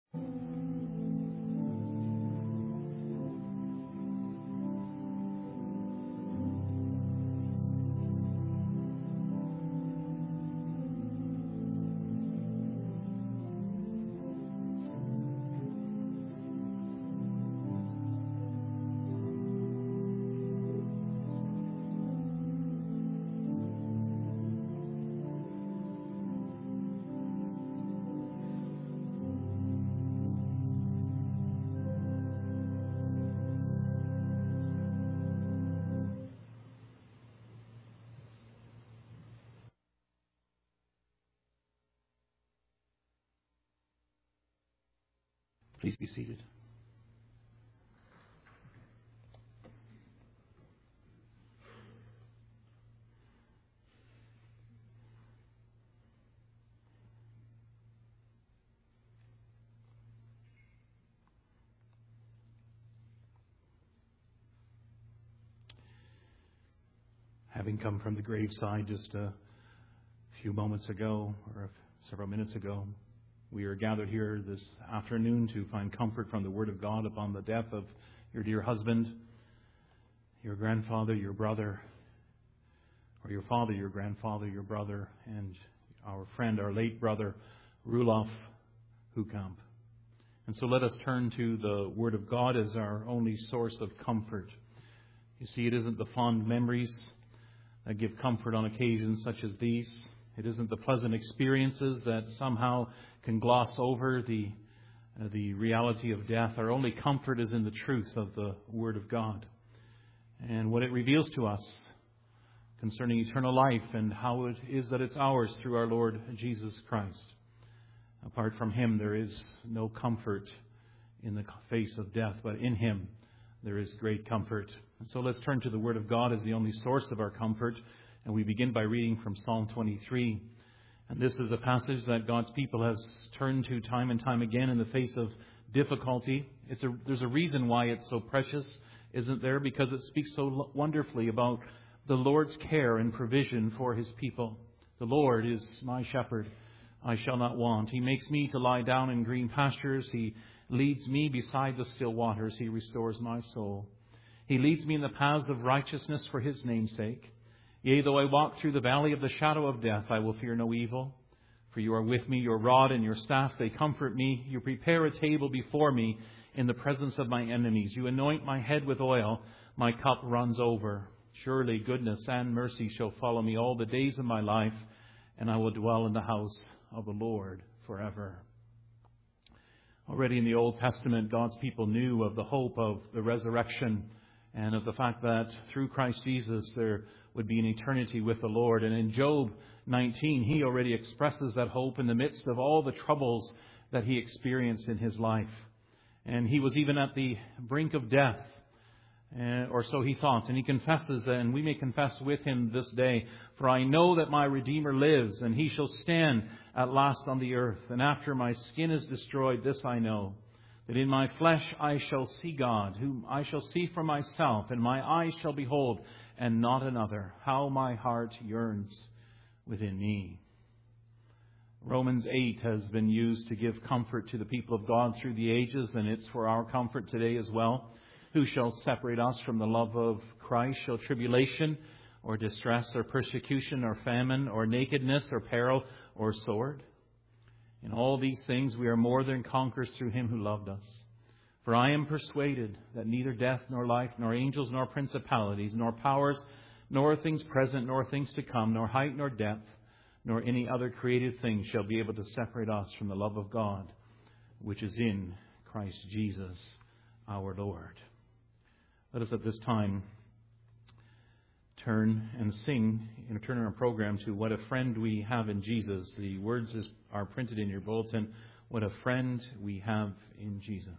Please be seated. Having come from the graveside just a few moments ago, or several minutes ago, we are gathered here this afternoon to find comfort from the Word of God upon the death of your dear husband, your grandfather, your brother, or your father, your grandfather, your brother, and our friend, our late brother, Roelof Hookamp. And so let us turn to the Word of God as our only source of comfort. You see, it isn't the fond memories that give comfort on occasions such as these. It isn't the pleasant experiences that somehow can gloss over the reality of death. Our only comfort is in the truth of the Word of God and what it reveals to us concerning eternal life and how it is that it's ours through our Lord Jesus Christ. Apart from Him, there is no comfort in the face of death, but in Him there is great comfort. And so let's turn to the Word of God as the only source of our comfort. And we begin by reading from Psalm 23. And this is a passage that God's people has turned to time and time again in the face of difficulty. There's a reason why it's so precious, isn't there? Because it speaks so wonderfully about the Lord's care and provision for His people. The Lord is my shepherd, I shall not want. He makes me to lie down in green pastures. He leads me beside the still waters. He restores my soul. He leads me in the paths of righteousness for His name's sake. Yea, though I walk through the valley of the shadow of death, I will fear no evil. For you are with me, your rod and your staff, they comfort me. You prepare a table before me in the presence of my enemies. You anoint my head with oil, my cup runs over. Surely goodness and mercy shall follow me all the days of my life, and I will dwell in the house of the Lord forever. Already in the Old Testament, God's people knew of the hope of the resurrection and of the fact that through Christ Jesus there would be an eternity with the Lord. And in Job 19, he already expresses that hope in the midst of all the troubles that he experienced in his life. And he was even at the brink of death, or so he thought. And he confesses, and we may confess with him this day, for I know that my Redeemer lives, and He shall stand at last on the earth. And after my skin is destroyed, this I know, that in my flesh I shall see God, whom I shall see for myself, and my eyes shall behold, and not another. How my heart yearns within me. Romans 8 has been used to give comfort to the people of God through the ages, and it's for our comfort today as well. Who shall separate us from the love of Christ? Shall tribulation, or distress, or persecution, or famine, or nakedness, or peril, or sword? In all these things we are more than conquerors through Him who loved us. For I am persuaded that neither death, nor life, nor angels, nor principalities, nor powers, nor things present, nor things to come, nor height, nor depth, nor any other created thing shall be able to separate us from the love of God, which is in Christ Jesus our Lord. Let us at this time turn and sing, turn our program to What a Friend We Have in Jesus. The words are printed in your bulletin. What a friend we have in Jesus.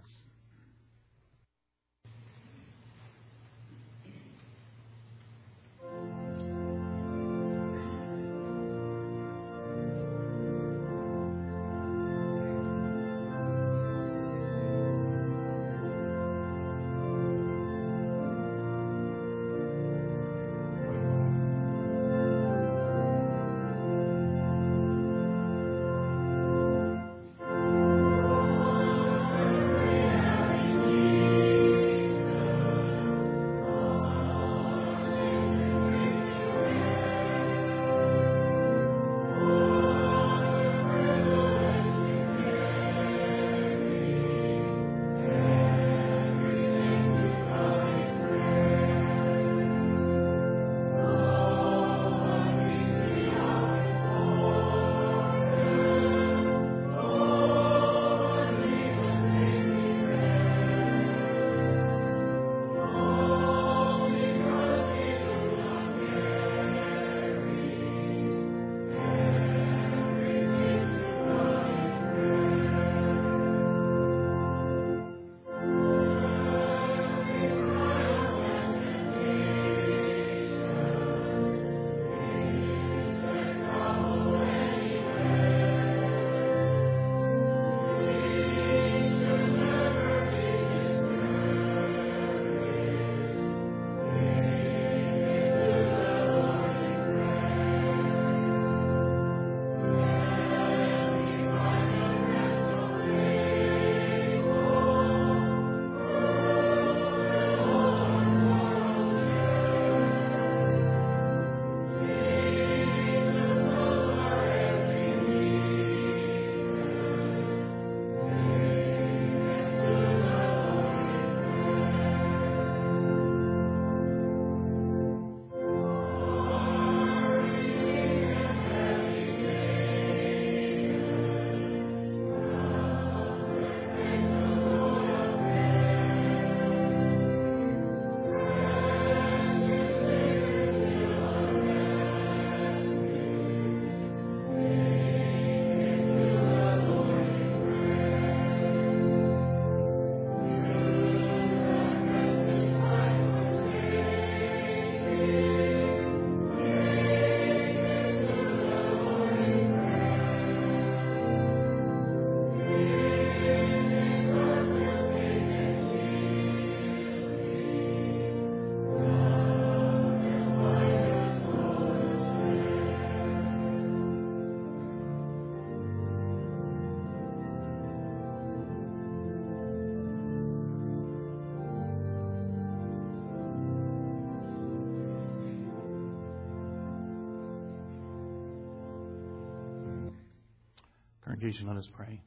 Congregation, let us pray.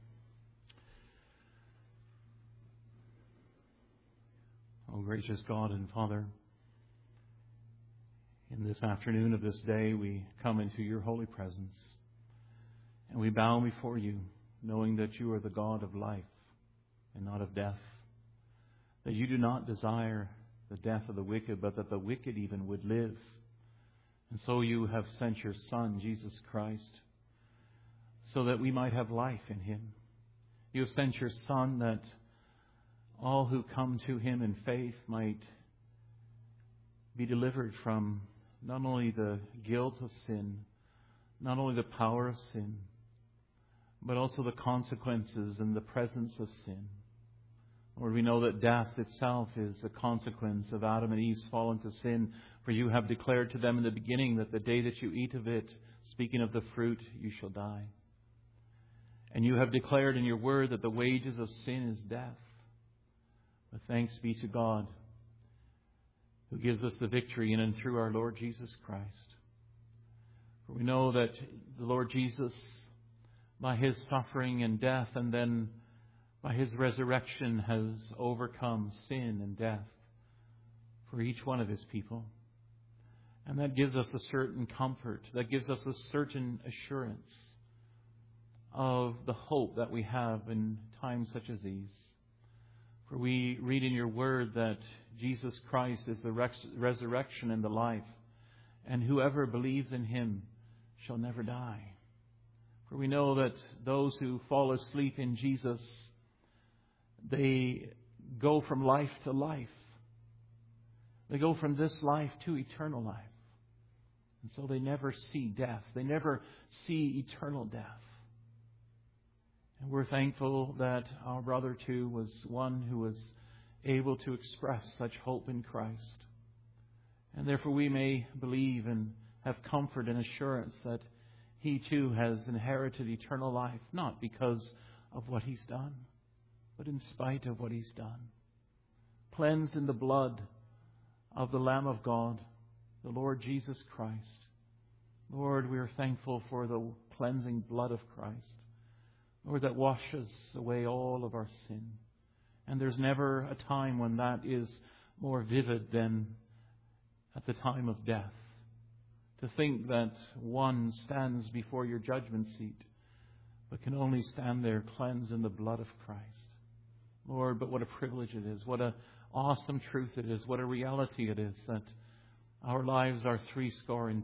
Oh, gracious God and Father, in this afternoon of this day, we come into your holy presence, and we bow before you, knowing that you are the God of life and not of death, that you do not desire the death of the wicked, but that the wicked even would live. And so you have sent your Son, Jesus Christ, so that we might have life in him. You have sent your Son that all who come to him in faith might be delivered from not only the guilt of sin, not only the power of sin, but also the consequences and the presence of sin. Lord, we know that death itself is a consequence of Adam and Eve's fall into sin. For you have declared to them in the beginning that the day that you eat of it, speaking of the fruit, you shall die. And you have declared in your word that the wages of sin is death. But thanks be to God, who gives us the victory in and through our Lord Jesus Christ. For we know that the Lord Jesus, by his suffering and death, and then by his resurrection, has overcome sin and death for each one of his people. And that gives us a certain comfort. That gives us a certain assurance of the hope that we have in times such as these. For we read in your word that Jesus Christ is the resurrection and the life, and whoever believes in him shall never die. For we know that those who fall asleep in Jesus, they go from life to life. They go from this life to eternal life. And so they never see death. They never see eternal death. And we're thankful that our brother, too, was one who was able to express such hope in Christ. And therefore we may believe and have comfort and assurance that he, too, has inherited eternal life, not because of what he's done, but in spite of what he's done. Cleansed in the blood of the Lamb of God, the Lord Jesus Christ. Lord, we are thankful for the cleansing blood of Christ. Lord, that washes away all of our sin. And there's never a time when that is more vivid than at the time of death. To think that one stands before your judgment seat, but can only stand there cleansed in the blood of Christ. Lord, but what a privilege it is. What an awesome truth it is. What a reality it is that our lives are 70.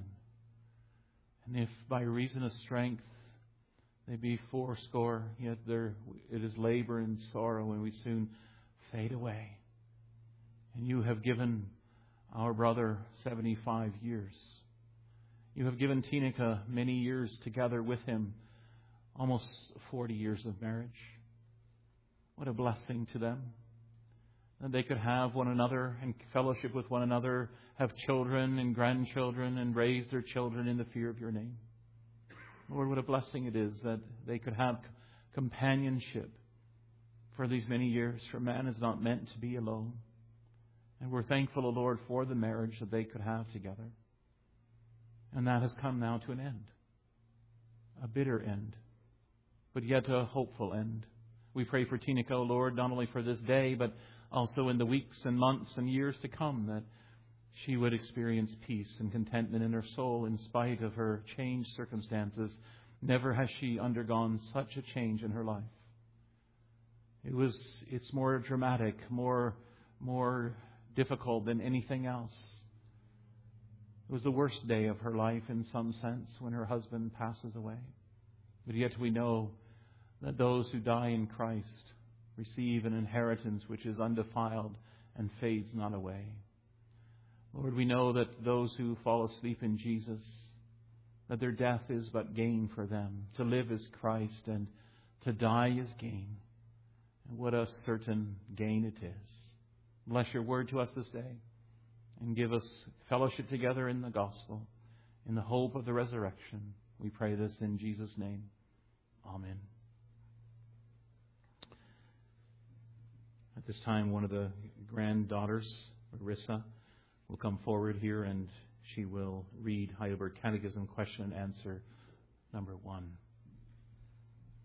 And if by reason of strength they be 80, yet it is labor and sorrow, and we soon fade away. And you have given our brother 75 years. You have given Tinica many years together with him, almost 40 years of marriage. What a blessing to them. That they could have one another and fellowship with one another, have children and grandchildren, and raise their children in the fear of your name. Lord, what a blessing it is that they could have companionship for these many years. For man is not meant to be alone. And we're thankful, O Lord, for the marriage that they could have together. And that has come now to an end. A bitter end, but yet a hopeful end. We pray for Tinica, O Lord, not only for this day, but also in the weeks and months and years to come, that she would experience peace and contentment in her soul in spite of her changed circumstances. Never has she undergone such a change in her life. It's more dramatic, more difficult than anything else. It was the worst day of her life in some sense when her husband passes away. But yet we know that those who die in Christ receive an inheritance which is undefiled and fades not away. Lord, we know that those who fall asleep in Jesus, that their death is but gain for them. To live is Christ and to die is gain. And what a certain gain it is. Bless your word to us this day and give us fellowship together in the gospel, in the hope of the resurrection. We pray this in Jesus' name. Amen. At this time, one of the granddaughters, Larissa, will come forward here and she will read Heidelberg Catechism question and answer number 1.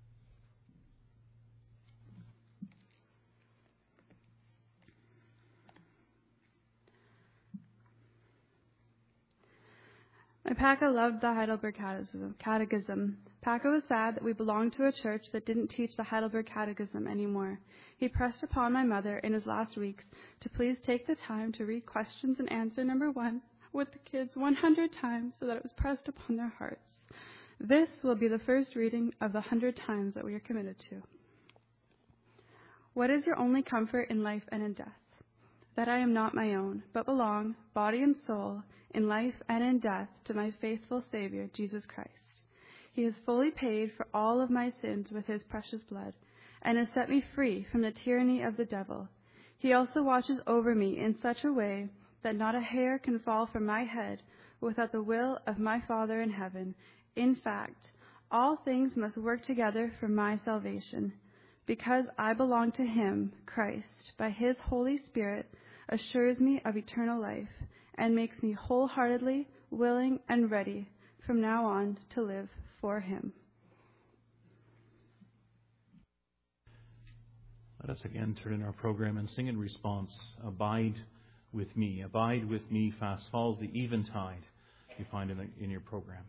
Paco loved the Heidelberg Catechism. Paco was sad that we belonged to a church that didn't teach the Heidelberg Catechism anymore. He pressed upon my mother in his last weeks to please take the time to read questions and answer number 1 with the kids 100 times so that it was pressed upon their hearts. This will be the first reading of the 100 times that we are committed to. What is your only comfort in life and in death? That I am not my own, but belong, body and soul, in life and in death, to my faithful Savior, Jesus Christ. He has fully paid for all of my sins with his precious blood, and has set me free from the tyranny of the devil. He also watches over me in such a way that not a hair can fall from my head without the will of my Father in heaven. In fact, all things must work together for my salvation, because I belong to him. Christ, by his Holy Spirit, assures me of eternal life and makes me wholeheartedly willing and ready from now on to live for him. Let us again turn in our program and sing in response, Abide with me, fast falls the eventide, you find in your program.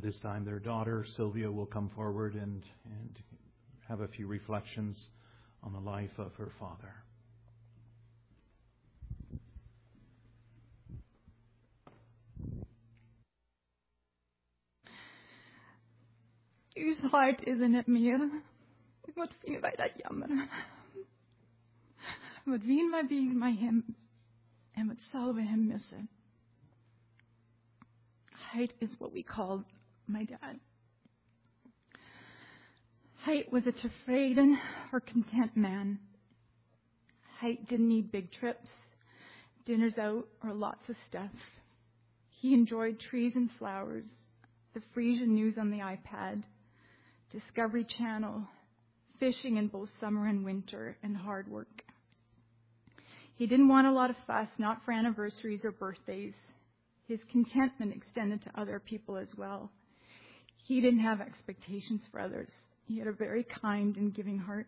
this time, their daughter, Sylvia, will come forward and have a few reflections on the life of her father. U hart is in het meer. Wat vinden wij dat jammer. Wat wien wij bij met hem en wat zullen we hem missen. Hait is what we called my dad. Hait was a tevreden or content man. Hait didn't need big trips, dinners out, or lots of stuff. He enjoyed trees and flowers, the Frisian news on the iPad, Discovery Channel, fishing in both summer and winter, and hard work. He didn't want a lot of fuss, not for anniversaries or birthdays. His contentment extended to other people as well. He didn't have expectations for others. He had a very kind and giving heart.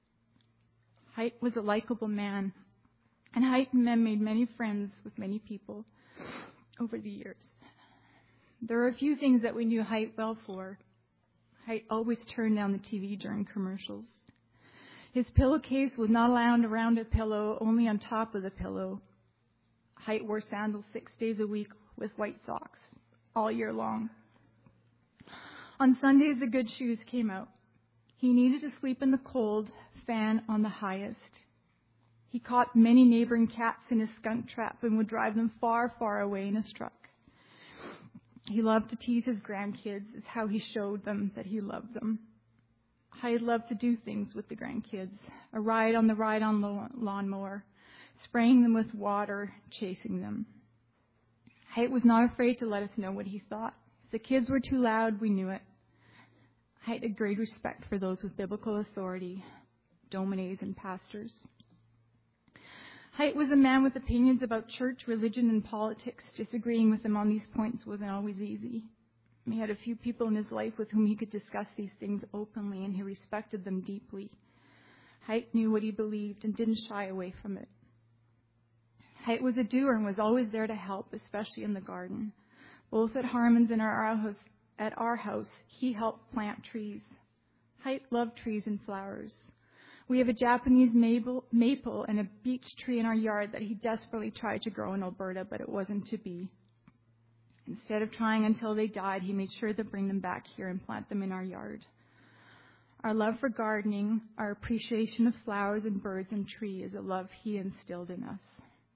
Hait was a likable man, and Hait made many friends with many people over the years. There are a few things that we knew Hait well for. Hait always turned down the TV during commercials. His pillowcase was not allowed around a pillow, only on top of the pillow. Hait wore sandals 6 days a week with white socks all year long. On Sundays, the good shoes came out. He needed to sleep in the cold, fan on the highest. He caught many neighboring cats in his skunk trap and would drive them far, far away in his truck. He loved to tease his grandkids. It's how he showed them that he loved them. Hait loved to do things with the grandkids. A ride on the ride-on lawnmower, spraying them with water, chasing them. Hait was not afraid to let us know what he thought. If the kids were too loud, we knew it. Hait had great respect for those with biblical authority, dominees and pastors. Hait was a man with opinions about church, religion, and politics. Disagreeing with him on these points wasn't always easy. He had a few people in his life with whom he could discuss these things openly, and he respected them deeply. Hait knew what he believed and didn't shy away from it. Hait was a doer and was always there to help, especially in the garden. Both at Harmon's and at our house, he helped plant trees. Hait loved trees and flowers. We have a Japanese maple and a beech tree in our yard that he desperately tried to grow in Alberta, but it wasn't to be. Instead of trying until they died, he made sure to bring them back here and plant them in our yard. Our love for gardening, our appreciation of flowers and birds and trees is a love he instilled in us.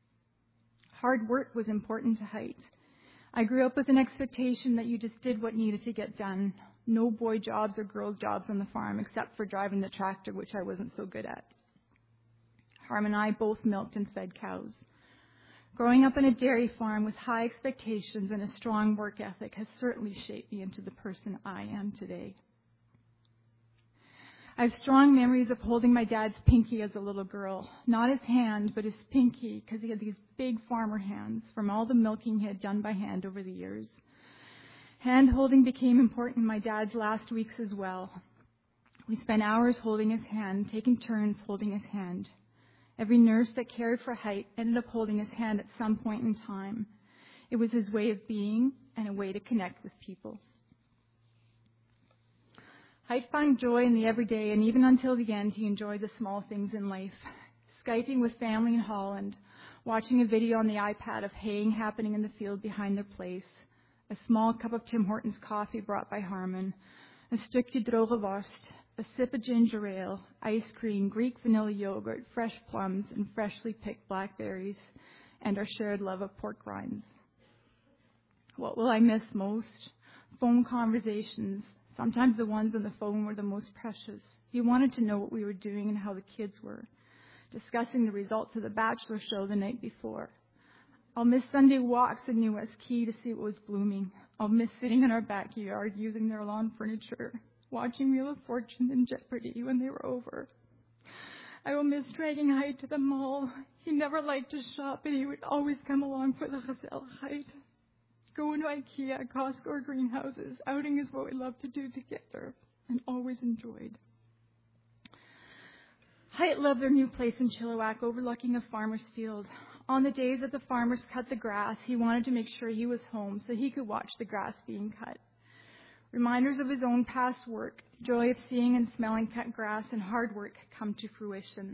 Hard work was important to Hait. I grew up with an expectation that you just did what needed to get done. No boy jobs or girl jobs on the farm except for driving the tractor, which I wasn't so good at. Harmon and I both milked and fed cows. Growing up on a dairy farm with high expectations and a strong work ethic has certainly shaped me into the person I am today. I have strong memories of holding my dad's pinky as a little girl. Not his hand, but his pinky, because he had these big farmer hands from all the milking he had done by hand over the years. Hand-holding became important in my dad's last weeks as well. We spent hours holding his hand, taking turns holding his hand. Every nurse that cared for Hait ended up holding his hand at some point in time. It was his way of being and a way to connect with people. Hait found joy in the everyday, and even until the end, he enjoyed the small things in life. Skyping with family in Holland, watching a video on the iPad of haying happening in the field behind their place, a small cup of Tim Hortons coffee brought by Harmon, a stukje droge worst, a sip of ginger ale, ice cream, Greek vanilla yogurt, fresh plums, and freshly picked blackberries, and our shared love of pork rinds. What will I miss most? Phone conversations. Sometimes the ones on the phone were the most precious. He wanted to know what we were doing and how the kids were, discussing the results of the Bachelor show the night before. I'll miss Sunday walks in New West Key to see what was blooming. I'll miss sitting in our backyard using their lawn furniture, watching Wheel of Fortune and Jeopardy when they were over. I will miss dragging Hait to the mall. He never liked to shop, and he would always come along for the gezelligheid. Going to IKEA, Costco, or greenhouses. Outing is what we love to do together and always enjoyed. Hait loved their new place in Chilliwack overlooking a farmer's field. On the days that the farmers cut the grass, he wanted to make sure he was home so he could watch the grass being cut. reminders of his own past work, joy of seeing and smelling cut grass and hard work come to fruition.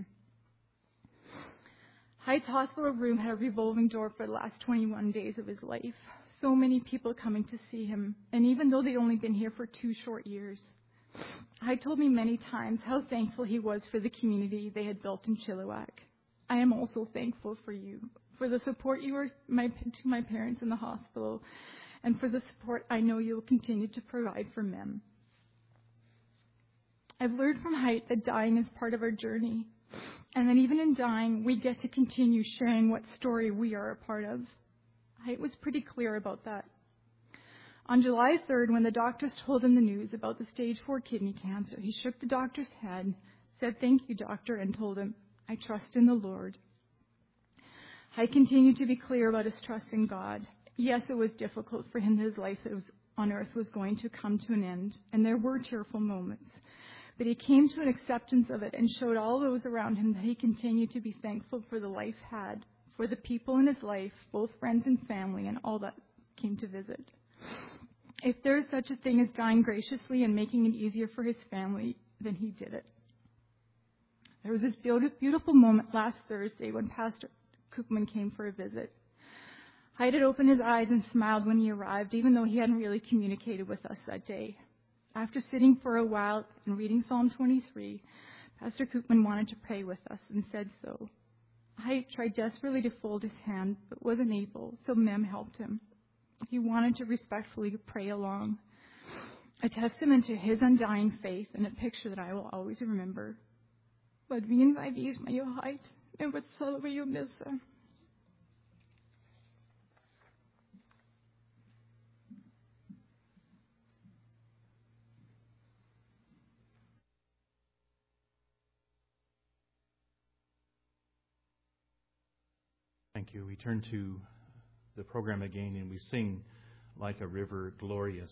Heights Hospital room had a revolving door for the last 21 days of his life. So many people coming to see him, and even though they'd only been here for 2 short years. Height told me many times how thankful he was for the community they had built in Chilliwack. I am also thankful for you, for the support you were to my parents in the hospital, and for the support I know you will continue to provide for Mem. I've learned from Height that dying is part of our journey, and that even in dying, we get to continue sharing what story we are a part of. Height was pretty clear about that. On July 3rd, when the doctors told him the news about the stage 4 kidney cancer, he shook the doctor's head, said, "Thank you, doctor," and told him, "I trust in the Lord." Height continued to be clear about his trust in God. Yes, it was difficult for him that his life on earth was going to come to an end, and there were tearful moments. But he came to an acceptance of it and showed all those around him that he continued to be thankful for the life had, for the people in his life, both friends and family, and all that came to visit. If there is such a thing as dying graciously and making it easier for his family, then he did it. There was this beautiful moment last Thursday when Pastor Koopman came for a visit. Height had opened his eyes and smiled when he arrived, even though he hadn't really communicated with us that day. After sitting for a while and reading Psalm 23, Pastor Koopman wanted to pray with us and said so. Height tried desperately to fold his hand, but wasn't able, so Mem helped him. He wanted to respectfully pray along, a testament to his undying faith and a picture that I will always remember. Vad vi invidees med your height, and what salve you miss. Thank you. We turn to the program again and we sing Like a River Glorious.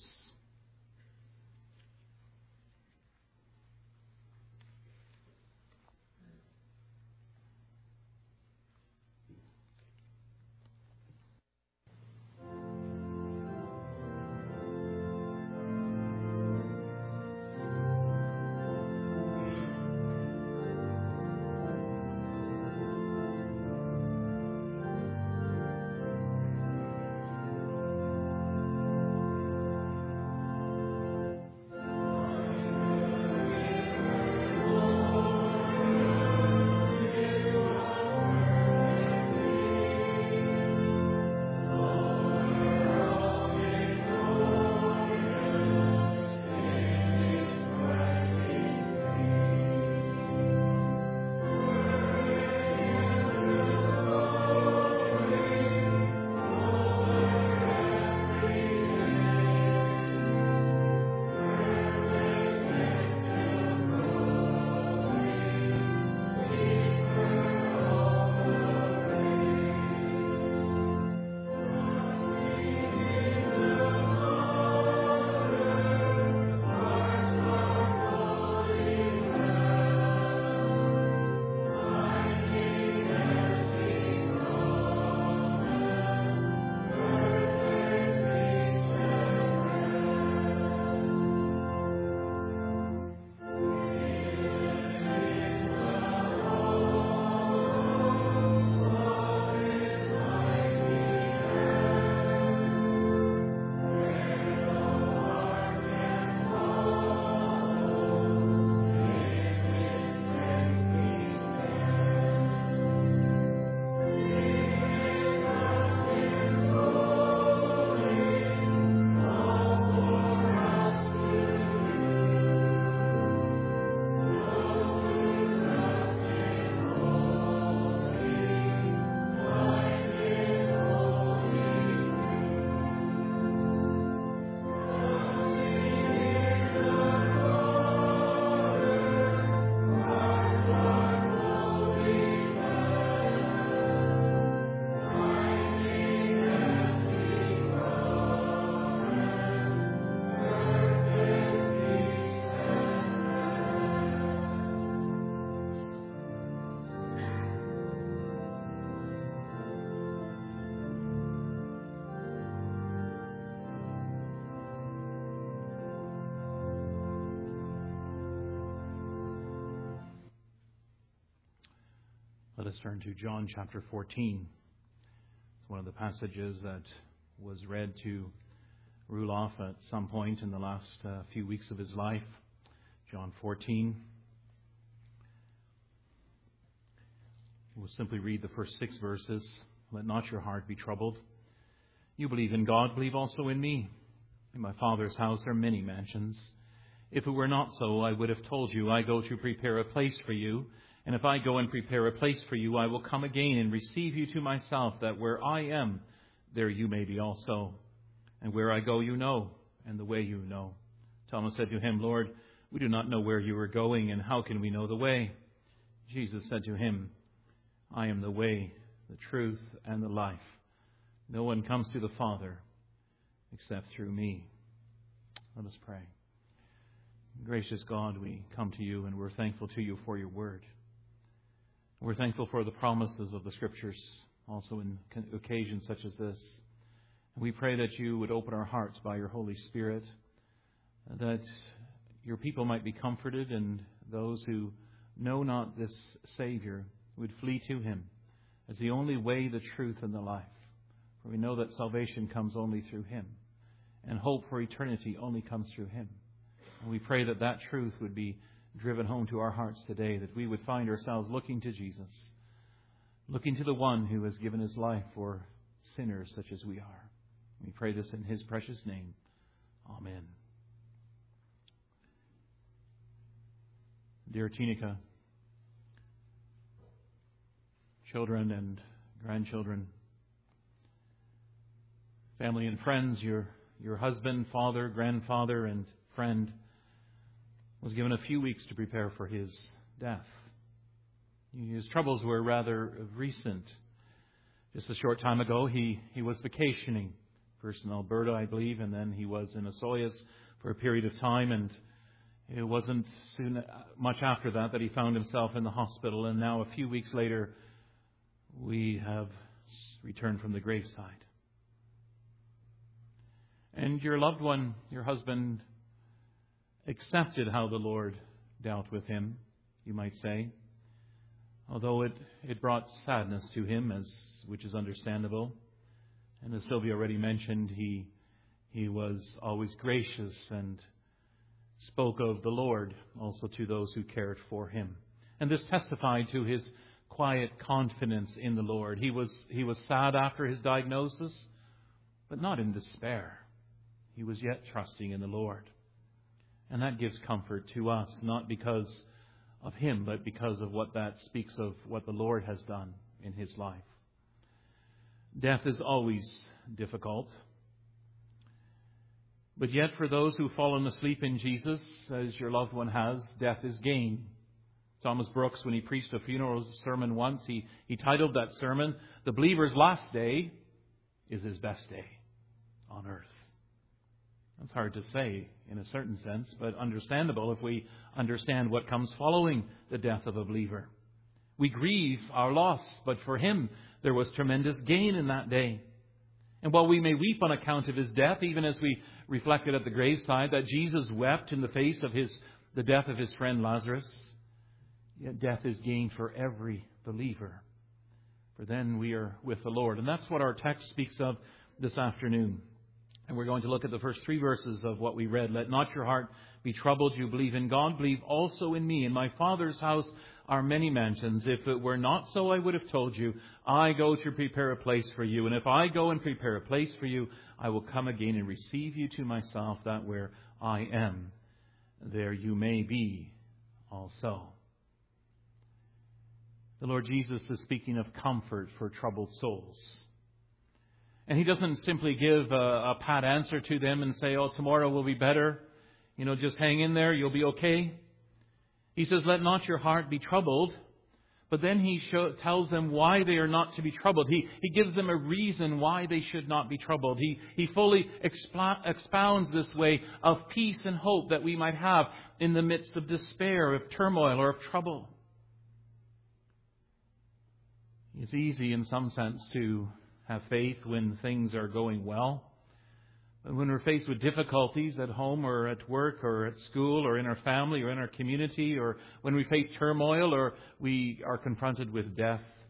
Let us turn to John chapter 14. It's one of the passages that was read to Rulof at some point in the last few weeks of his life. John 14. We'll simply read the first 6 verses. Let not your heart be troubled. You believe in God, believe also in me. In my Father's house are many mansions. If it were not so, I would have told you, I go to prepare a place for you. And if I go and prepare a place for you, I will come again and receive you to myself, that where I am, there you may be also. And where I go, you know, and the way you know. Thomas said to him, Lord, we do not know where you are going, and how can we know the way? Jesus said to him, I am the way, the truth, and the life. No one comes to the Father except through me. Let us pray. Gracious God, we come to you, and we're thankful to you for your word. We're thankful for the promises of the Scriptures, also in occasions such as this. We pray that you would open our hearts by your Holy Spirit, that your people might be comforted, and those who know not this Savior would flee to him as the only way, the truth, and the life. For we know that salvation comes only through him, and hope for eternity only comes through him. And we pray that that truth would be driven home to our hearts today, that we would find ourselves looking to Jesus, looking to the one who has given his life for sinners such as we are. We pray this in his precious name. Amen. Dear Tinica, children and grandchildren, family and friends, your husband, father, grandfather, and friend was given a few weeks to prepare for his death. His troubles were rather recent. Just a short time ago, he was vacationing, first in Alberta, I believe, and then he was in Osoyoos for a period of time, and it wasn't much after that he found himself in the hospital, and now a few weeks later, we have returned from the graveside. And your loved one, your husband, accepted how the Lord dealt with him, you might say. Although it brought sadness to him, which is understandable. And as Sylvia already mentioned, he was always gracious and spoke of the Lord also to those who cared for him. And this testified to his quiet confidence in the Lord. He was sad after his diagnosis, but not in despair. He was yet trusting in the Lord. And that gives comfort to us, not because of him, but because of what that speaks of what the Lord has done in his life. Death is always difficult. But yet for those who've fallen asleep in Jesus, as your loved one has, death is gain. Thomas Brooks, when he preached a funeral sermon once, he titled that sermon, The Believer's Last Day is His Best Day on Earth. That's hard to say in a certain sense, but understandable if we understand what comes following the death of a believer. We grieve our loss, but for him there was tremendous gain in that day. And while we may weep on account of his death, even as we reflected at the graveside that Jesus wept in the face of the death of his friend Lazarus, yet death is gain for every believer. For then we are with the Lord. And that's what our text speaks of this afternoon. And we're going to look at the first 3 verses of what we read. Let not your heart be troubled. You believe in God, believe also in me. In my Father's house are many mansions. If it were not so, I would have told you, I go to prepare a place for you. And if I go and prepare a place for you, I will come again and receive you to myself, that where I am, there you may be also. The Lord Jesus is speaking of comfort for troubled souls. And he doesn't simply give a pat answer to them and say, oh, tomorrow will be better. Just hang in there, you'll be okay. He says, let not your heart be troubled. But then he tells them why they are not to be troubled. He gives them a reason why they should not be troubled. He fully expounds this way of peace and hope that we might have in the midst of despair, of turmoil, or of trouble. It's easy in some sense to have faith when things are going well. But when we're faced with difficulties at home or at work or at school or in our family or in our community, or when we face turmoil or we are confronted with death,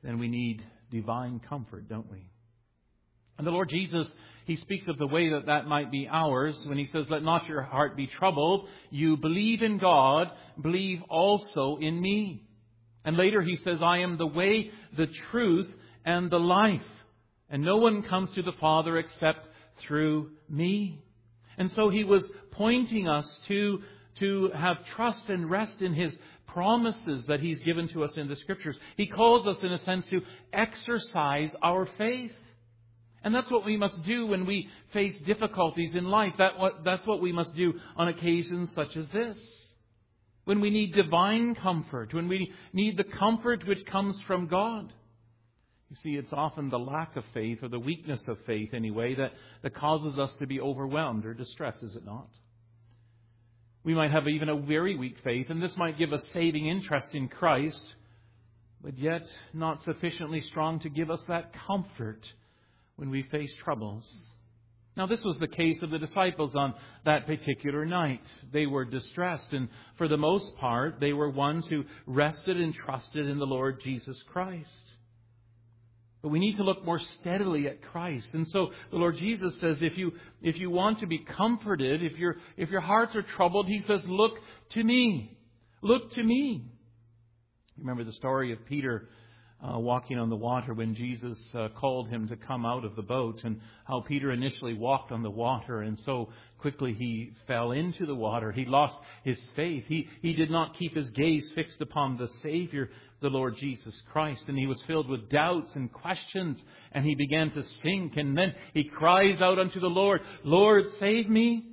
then we need divine comfort, don't we? And the Lord Jesus, He speaks of the way that might be ours when He says, "Let not your heart be troubled. You believe in God, believe also in me." And later He says, "I am the way, the truth, and the life. And no one comes to the Father except through me." And so He was pointing us to have trust and rest in His promises that He's given to us in the Scriptures. He calls us, in a sense, to exercise our faith. And that's what we must do when we face difficulties in life. That's what we must do on occasions such as this. When we need divine comfort, when we need the comfort which comes from God. You see, it's often the lack of faith, or the weakness of faith anyway, that causes us to be overwhelmed or distressed, is it not? We might have even a very weak faith, and this might give us saving interest in Christ, but yet not sufficiently strong to give us that comfort when we face troubles. Now, this was the case of the disciples on that particular night. They were distressed, and for the most part, they were ones who rested and trusted in the Lord Jesus Christ. But we need to look more steadily at Christ. And so the Lord Jesus says, if you want to be comforted, if your hearts are troubled, He says, look to me. Look to me. You remember the story of Peter walking on the water when Jesus called him to come out of the boat, and how Peter initially walked on the water, and so quickly he fell into the water. He lost his faith. He did not keep his gaze fixed upon the Savior, the Lord Jesus Christ, and he was filled with doubts and questions, and he began to sink, and then he cries out unto the Lord, "Lord, save me."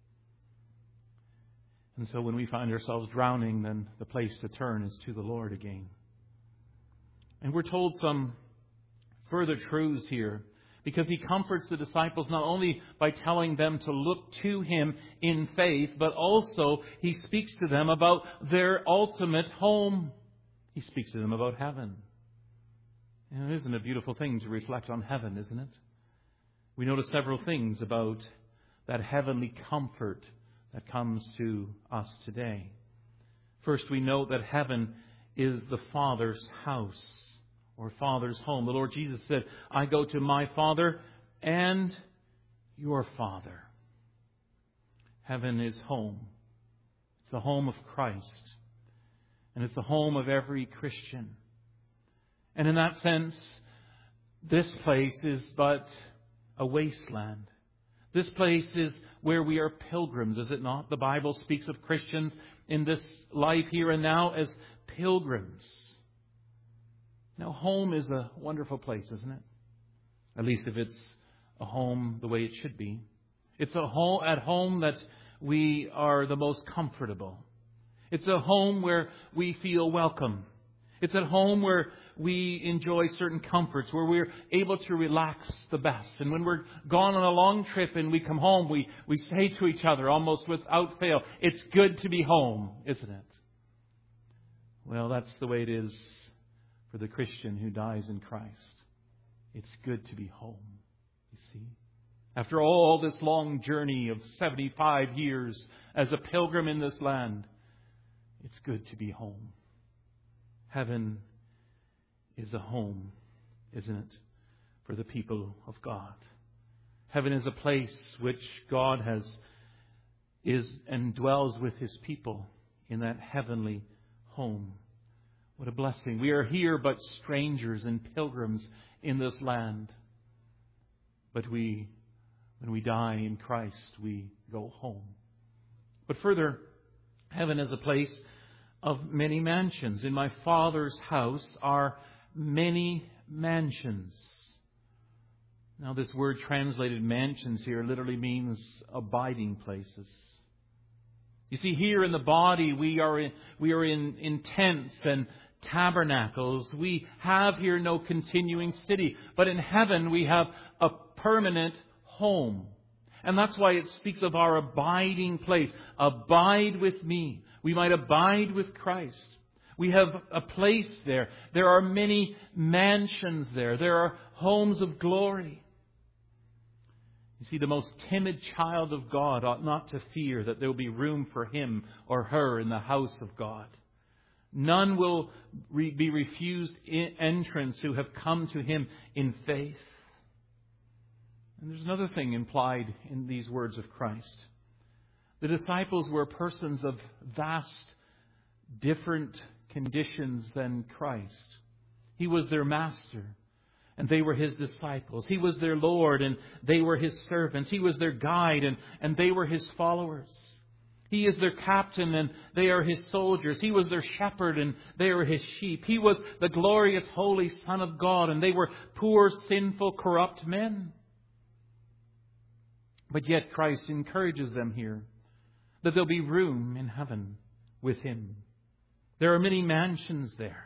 And so when we find ourselves drowning, then the place to turn is to the Lord again. And we're told some further truths here, because He comforts the disciples not only by telling them to look to Him in faith, but also He speaks to them about their ultimate home. He speaks to them about heaven. And it isn't a beautiful thing to reflect on heaven, isn't it? We notice several things about that heavenly comfort that comes to us today. First, we note that heaven is the Father's house, or Father's home. The Lord Jesus said, "I go to my Father and your Father." Heaven is home. It's the home of Christ. And it's the home of every Christian. And in that sense, this place is but a wasteland. This place is where we are pilgrims, is it not? The Bible speaks of Christians in this life here and now as pilgrims. Now, home is a wonderful place, isn't it? At least if it's a home the way it should be. It's at home that we are the most comfortable. It's a home where we feel welcome. It's at home where we enjoy certain comforts, where we're able to relax the best. And when we're gone on a long trip and we come home, we say to each other almost without fail, "It's good to be home," isn't it? Well, that's the way it is for the Christian who dies in Christ. It's good to be home, you see. After all this long journey of 75 years as a pilgrim in this land, it's good to be home. Heaven is a home, isn't it, for the people of God. Heaven is a place which God is and dwells with His people in that heavenly home. What a blessing. We are here but strangers and pilgrims in this land. But when we die in Christ, we go home. But further, heaven is a place of many mansions. In my Father's house are many mansions. Now, this word translated mansions here literally means abiding places. You see, here in the body, we are in tents and tabernacles. We have here no continuing city. But in heaven, we have a permanent home. And that's why it speaks of our abiding place. Abide with me. We might abide with Christ. We have a place there. There are many mansions there. There are homes of glory. You see, the most timid child of God ought not to fear that there will be room for him or her in the house of God. None will be refused entrance who have come to Him in faith. And there's another thing implied in these words of Christ. The disciples were persons of vast, different conditions than Christ. He was their master, and they were His disciples. He was their Lord, and they were His servants. He was their guide, and they were His followers. He is their captain, and they are His soldiers. He was their shepherd, and they were His sheep. He was the glorious, holy Son of God, and they were poor, sinful, corrupt men. But yet Christ encourages them here that there'll be room in heaven with Him. There are many mansions there.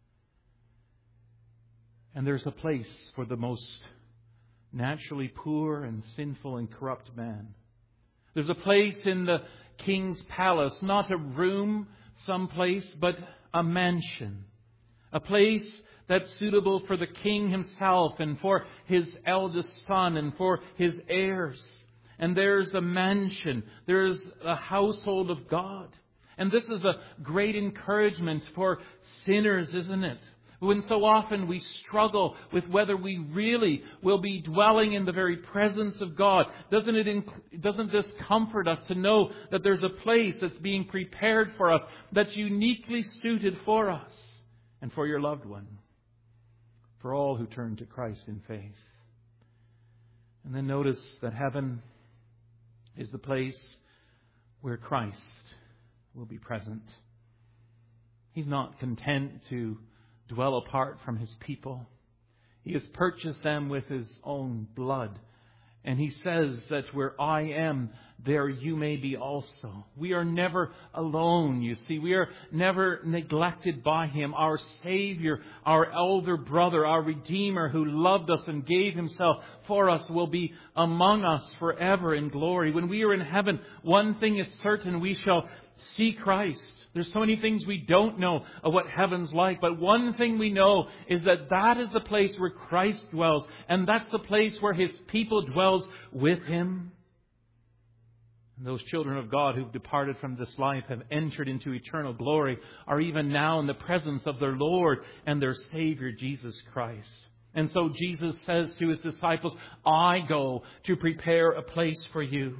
And there's a place for the most naturally poor and sinful and corrupt man. There's a place in the King's palace, not a room someplace, but a mansion. A place that's suitable for the King himself and for his eldest son and for his heirs. And there's a mansion. There's a household of God. And this is a great encouragement for sinners, isn't it? When so often we struggle with whether we really will be dwelling in the very presence of God. Doesn't this comfort us to know that there's a place that's being prepared for us, that's uniquely suited for us and for your loved one, for all who turn to Christ in faith? And then notice that heaven is the place where Christ will be present. He's not content to dwell apart from His people. He has purchased them with His own blood. And He says that where I am, there you may be also. We are never alone, you see. We are never neglected by Him. Our Savior, our elder brother, our Redeemer who loved us and gave Himself for us will be among us forever in glory. When we are in heaven, one thing is certain, we shall see Christ. There's so many things we don't know of what heaven's like. But one thing we know is that that is the place where Christ dwells. And that's the place where His people dwells with Him. And those children of God who've departed from this life have entered into eternal glory, are even now in the presence of their Lord and their Savior, Jesus Christ. And so Jesus says to His disciples, I go to prepare a place for you.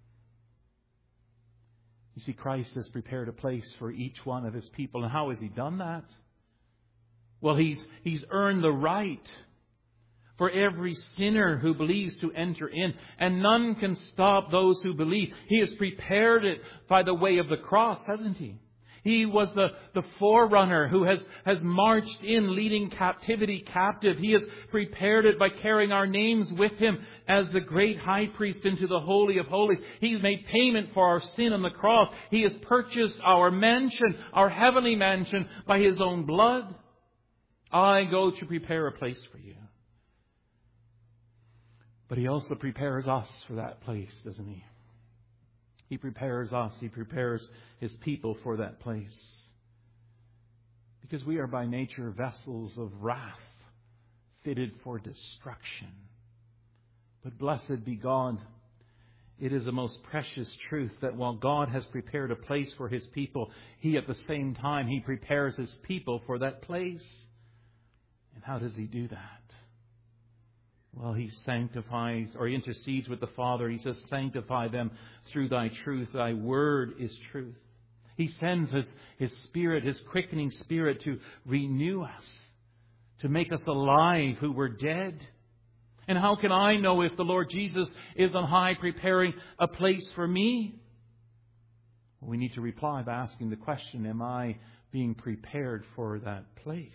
You see, Christ has prepared a place for each one of His people. And how has He done that? Well, He's earned the right for every sinner who believes to enter in. And none can stop those who believe. He has prepared it by the way of the cross, hasn't He? He was the forerunner who has marched in, leading captivity captive. He has prepared it by carrying our names with Him as the great high priest into the Holy of Holies. He's made payment for our sin on the cross. He has purchased our mansion, our heavenly mansion, by His own blood. I go to prepare a place for you. But He also prepares us for that place, doesn't He? He prepares us. He prepares His people for that place. Because we are by nature vessels of wrath, fitted for destruction. But blessed be God. It is a most precious truth that while God has prepared a place for His people, He at the same time, He prepares His people for that place. And how does He do that? Well, He sanctifies, or He intercedes with the Father. He says, sanctify them through Thy truth. Thy word is truth. He sends His Spirit, His quickening Spirit, to renew us, to make us alive who were dead. And how can I know if the Lord Jesus is on high preparing a place for me? Well, we need to reply by asking the question, am I being prepared for that place?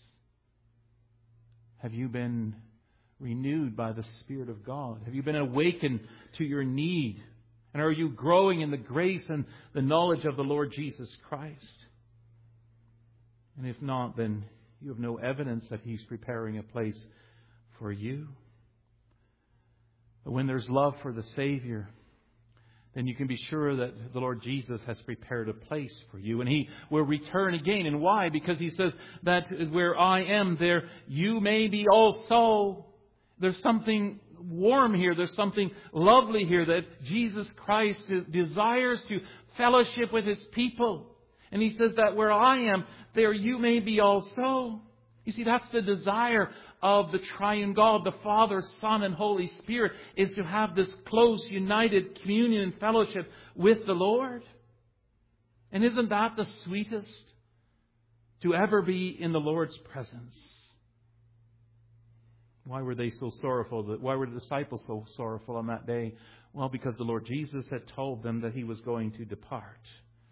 Have you been renewed by the Spirit of God? Have you been awakened to your need? And are you growing in the grace and the knowledge of the Lord Jesus Christ? And if not, then you have no evidence that He's preparing a place for you. But when there's love for the Savior, then you can be sure that the Lord Jesus has prepared a place for you. And He will return again. And why? Because He says that where I am, there you may be also. There's something warm here. There's something lovely here that Jesus Christ desires to fellowship with His people. And He says that where I am, there you may be also. You see, that's the desire of the triune God, the Father, Son, and Holy Spirit, is to have this close, united communion and fellowship with the Lord. And isn't that the sweetest? To ever be in the Lord's presence. Why were they so sorrowful? Why were the disciples so sorrowful on that day? Well, because the Lord Jesus had told them that He was going to depart.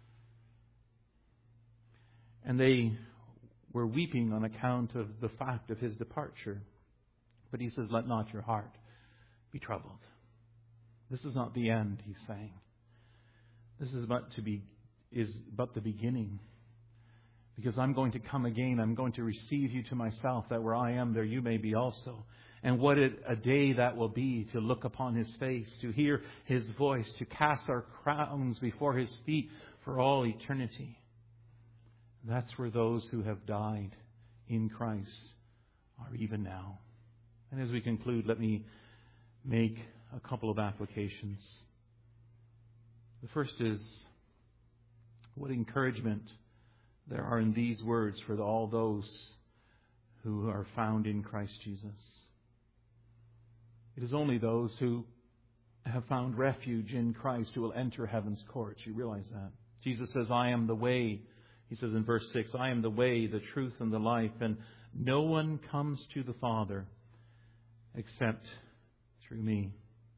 And they were weeping on account of the fact of His departure. But He says, let not your heart be troubled. This is not the end, He's saying. This is but the beginning. Because I'm going to come again. I'm going to receive you to myself, that where I am, there you may be also. And what a day that will be to look upon His face, to hear His voice, to cast our crowns before His feet for all eternity. That's where those who have died in Christ are even now. And as we conclude, let me make a couple of applications. The first is, what encouragement there are in these words for all those who are found in Christ Jesus. It is only those who have found refuge in Christ who will enter heaven's courts. You realize that? Jesus says, I am the way. He says in verse 6, I am the way, the truth, and the life, and no one comes to the Father except through me.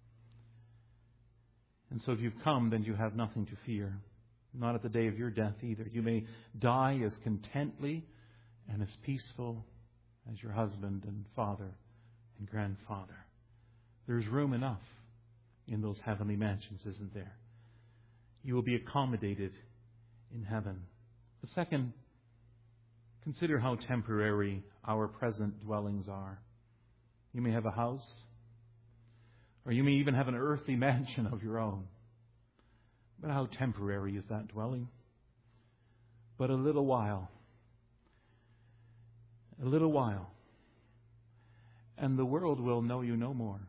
And so if you've come, then you have nothing to fear. Not at the day of your death either. You may die as contently and as peaceful as your husband and father and grandfather. There's room enough in those heavenly mansions, isn't there? You will be accommodated in heaven. The second, consider how temporary our present dwellings are. You may have a house, or you may even have an earthly mansion of your own. But how temporary is that dwelling? But a little while, and the world will know you no more.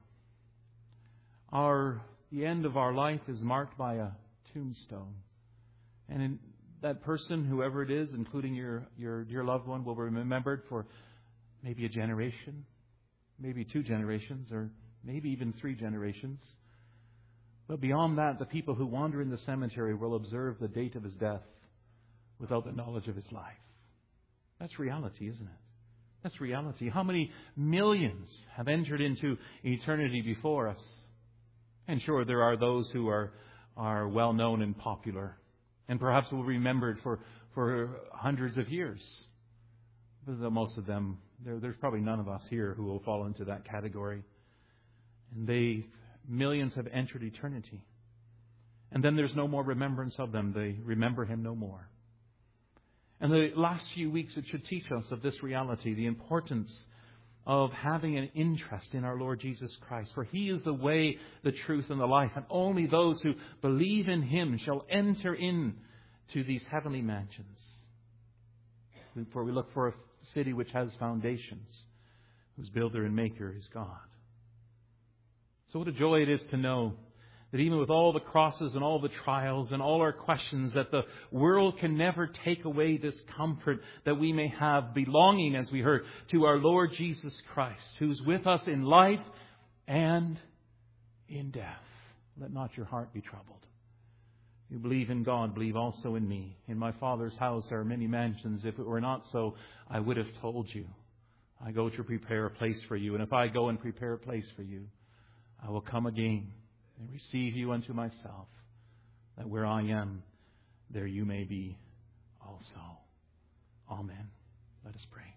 The end of our life is marked by a tombstone. And that person, whoever it is, including your dear loved one, will be remembered for maybe a generation, maybe 2 generations, or maybe even 3 generations. But beyond that, the people who wander in the cemetery will observe the date of his death without the knowledge of his life. That's reality, isn't it? That's reality. How many millions have entered into eternity before us? And sure, there are those who are well known and popular, and perhaps will be remembered for hundreds of years. But most of them, there's probably none of us here who will fall into that category. And millions have entered eternity. And then there's no more remembrance of them. They remember Him no more. And the last few weeks, it should teach us of this reality, the importance of having an interest in our Lord Jesus Christ. For He is the way, the truth, and the life. And only those who believe in Him shall enter into these heavenly mansions. For we look for a city which has foundations, whose builder and maker is God. So what a joy it is to know that even with all the crosses and all the trials and all our questions, that the world can never take away this comfort that we may have belonging, as we heard, to our Lord Jesus Christ, who's with us in life and in death. Let not your heart be troubled. You believe in God, believe also in me. In my Father's house there are many mansions. If it were not so, I would have told you. I go to prepare a place for you. And if I go and prepare a place for you, I will come again and receive you unto myself, that where I am, there you may be also. Amen. Let us pray.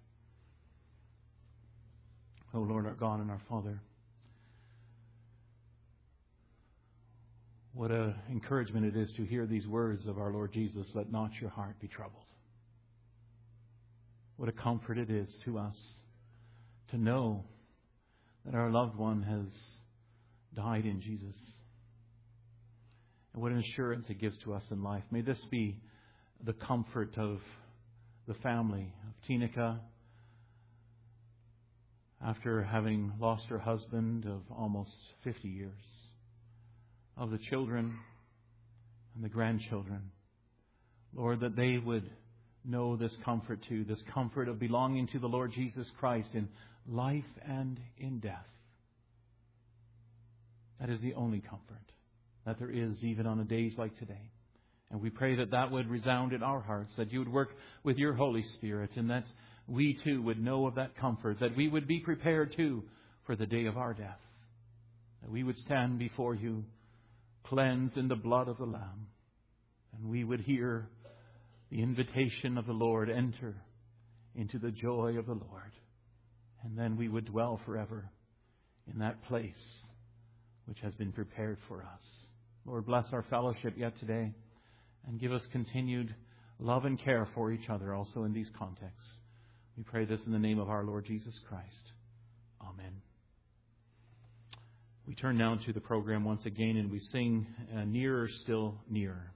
O Lord, our God and our Father, what an encouragement it is to hear these words of our Lord Jesus, let not your heart be troubled. What a comfort it is to us to know that our loved one has died in Jesus. And what an assurance it gives to us in life. May this be the comfort of the family of Tinika after having lost her husband of almost 50 years. Of the children and the grandchildren. Lord, that they would know this comfort too, this comfort of belonging to the Lord Jesus Christ in life and in death. That is the only comfort that there is even on days like today. And we pray that that would resound in our hearts, that you would work with your Holy Spirit, and that we too would know of that comfort, that we would be prepared too for the day of our death, that we would stand before you cleansed in the blood of the Lamb, and we would hear the invitation of the Lord, enter into the joy of the Lord, and then we would dwell forever in that place which has been prepared for us. Lord, bless our fellowship yet today, and give us continued love and care for each other also in these contexts. We pray this in the name of our Lord Jesus Christ. Amen. We turn now to the program once again, and we sing Nearer, Still Nearer.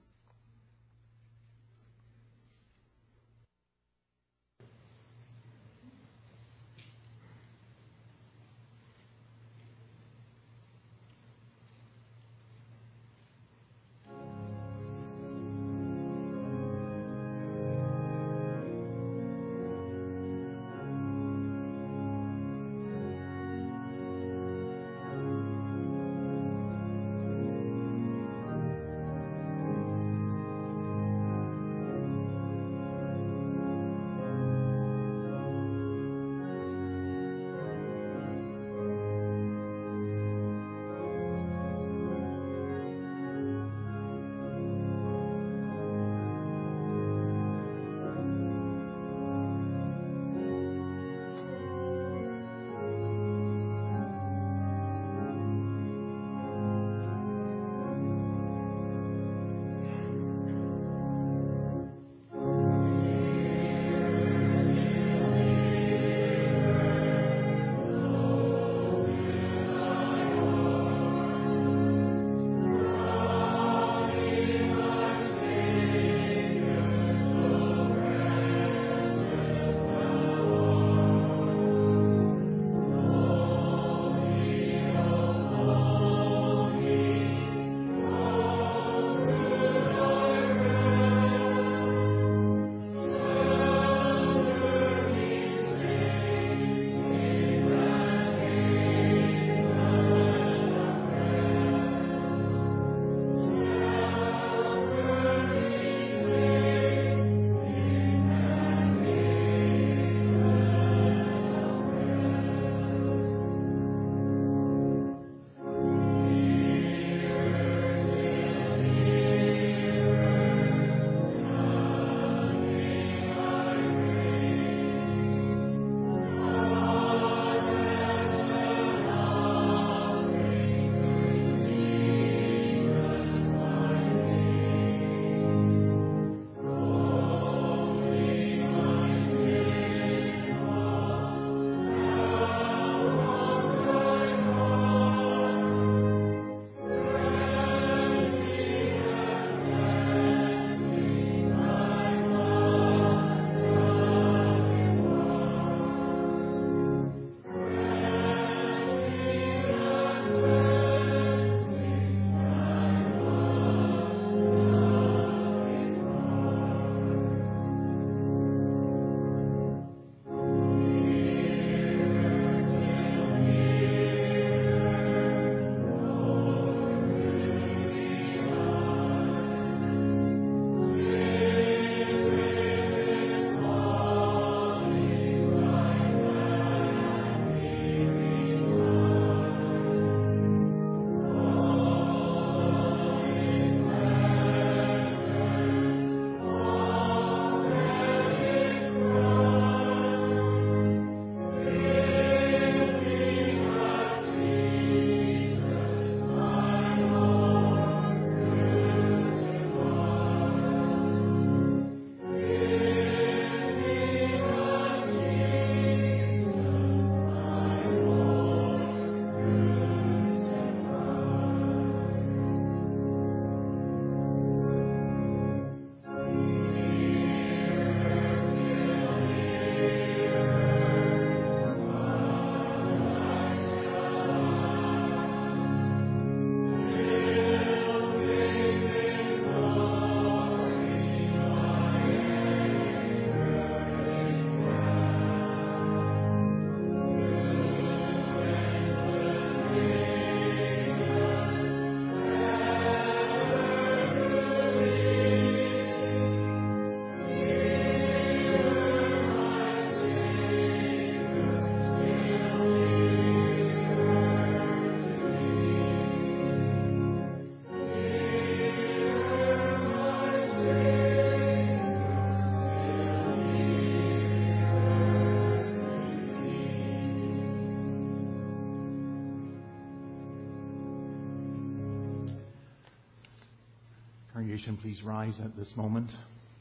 Congregation, please rise at this moment.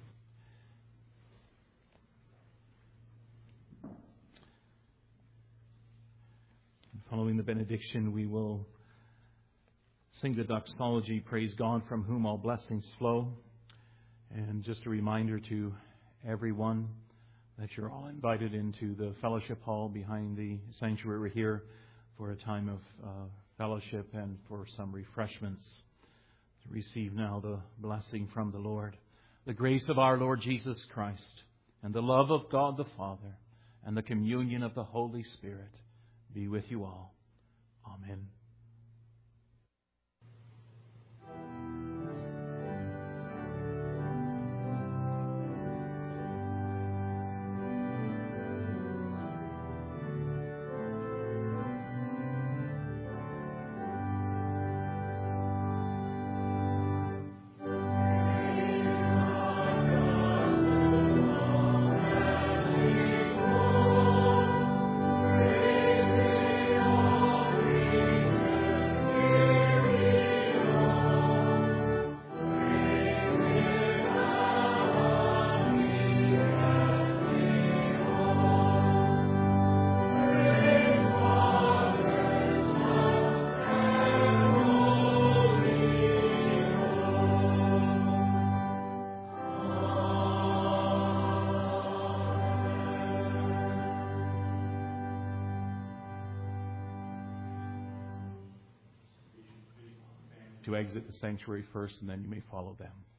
Following the benediction, we will sing the doxology, Praise God from whom all blessings flow. And just a reminder to everyone that you're all invited into the fellowship hall behind the sanctuary here for a time of fellowship and for some refreshments. To receive now the blessing from the Lord. The grace of our Lord Jesus Christ and the love of God the Father and the communion of the Holy Spirit be with you all. Amen. To exit the sanctuary first, and then you may follow them.